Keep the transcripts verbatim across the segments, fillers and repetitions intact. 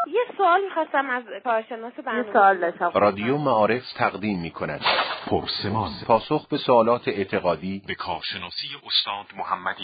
یه سوال می‌خواستم از کارشناس برنامه. یه سوال داشتم. رادیو معارف تقدیم می‌کند پرسمان، پاسخ به سوالات اعتقادی به کارشناسی استاد محمدی.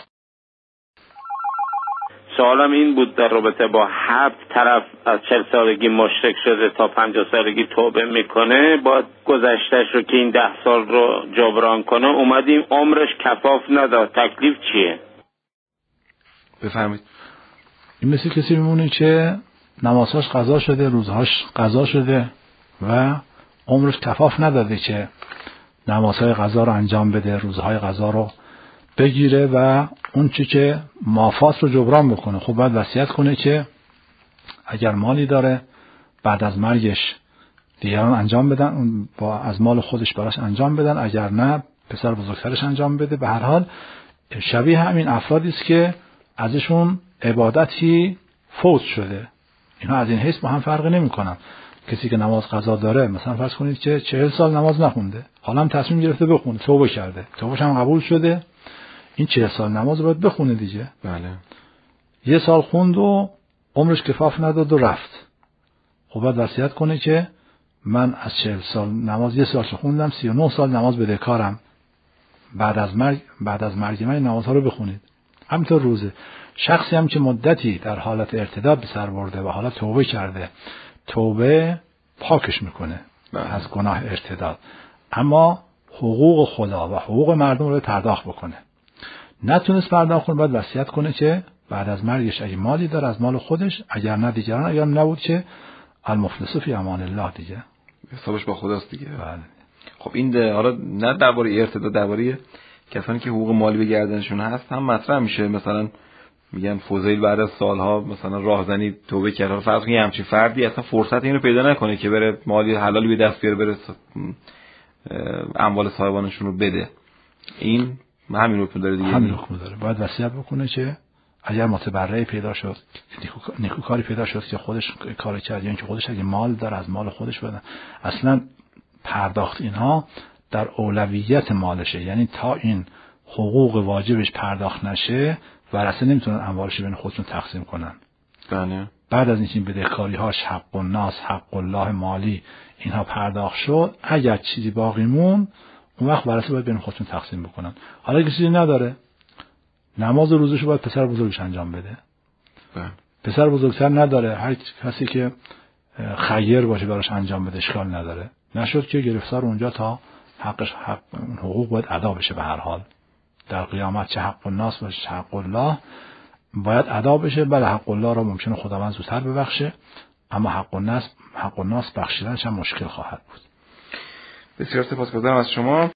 سوالم این بود در رابطه با هفت طرف از چهل سالگی مشرک شده تا پنجاه سالگی توبه میکنه، با گذشتهش رو که این ده سال رو جبران کنه، اومدیم عمرش کفاف نداد، تکلیف چیه؟ بفرمایید. این مثل کسی میمونه که نمازهاش قضا شده، روزهاش قضا شده و عمرش کفاف نداده که نمازهای قضا رو انجام بده، روزهای قضا رو بگیره و اون چی که مافات رو جبران بکنه. خب باید وصیت کنه که اگر مالی داره بعد از مرگش دیگران انجام بدن، با از مال خودش براش انجام بدن، اگر نه پسر بزرگترش انجام بده. به هر حال شبیه همین افرادی است که ازشون عبادتی فوت شده. اینا از این حیث با هم فرقی نمی‌کنن. کسی که نماز قضا داره، مثلا فرض کنید که چهل سال نماز نخونده، حالا هم تصمیم گرفته بخونه، توبه کرده، توبهش هم قبول شده، این چهل سال نماز رو باید بخونه دیگه. بله. یه سال خوند و عمرش کفاف نداد و رفت. خب باید وصیت کنه که من از چهل سال نماز یه سال خوندم، سی و نه سال نماز بدهکارم. بعد از مرگ بعد از مرگ من نمازها رو بخونید. همینطور روزه. شخصی هم که مدتی در حالت ارتداد به سر برده و حالا توبه کرده، توبه پاکش میکنه از گناه ارتداد، اما حقوق خدا و حقوق مردم رو پرداخت بکنه. نتونست پرداخت کنه، باید وصیت کنه که بعد از مرگش اگه مالی داره از مال خودش، اگر نه دیگران، اگر نبود که المفلس فی امان الله دیگه، حسابش با خداست دیگه. بله. خب این حالا نه درباره ارتداد، درباره کسانی که حقوق مالی به گردنشون هست هم مطرح میشه. مثلا میگن فضیل بعد از سالها مثلا راهزنی توبه کرد، فرض کنید همچین فردی اصلا فرصت اینو پیدا نکنه که بره مالی حلالی به دست بیاره، بره اموال صاحبانشون رو بده، این همین حکم داره دیگه. همین حکم داره. باید وصیت بکنه که اگر متبرعی پیدا شد، نیکوکاری پیدا شد که خودش کار کرد، یعنی که خودش اگه مال داره از مال خودش بده، اصلا پرداخت اینها در اولویت مالشه، یعنی تا این حقوق واجبش پرداخت نشه ورثه نمیتونن اموالش بین خودشون تقسیم کنن. بله. بعد از اینکه بدهکاری‌هاش حق الناس، حق الله مالی اینها پرداخت شد، اگر چیزی باقی مون، اون وقت ورثه باید بین خودشون تقسیم بکنن. حالا کسی نداره، نماز روزش باید پسر بزرگش انجام بده. بله. پسر بزرگتر نداره، هر کسی که خیر باشه براش انجام بده، اشکال نداره. نشد که گرفتار اونجا تا حقش، حق اون حقوق باید ادا بشه. به هر حال در قیامت چه حق الناس باشه چه حق الله باید ادا بشه. بله حق الله را ممکنه خداوند زودتر ببخشه، اما حق الناس حق الناس بخشیدنش هم مشکل خواهد بود. بسیار سپاسگزارم از شما.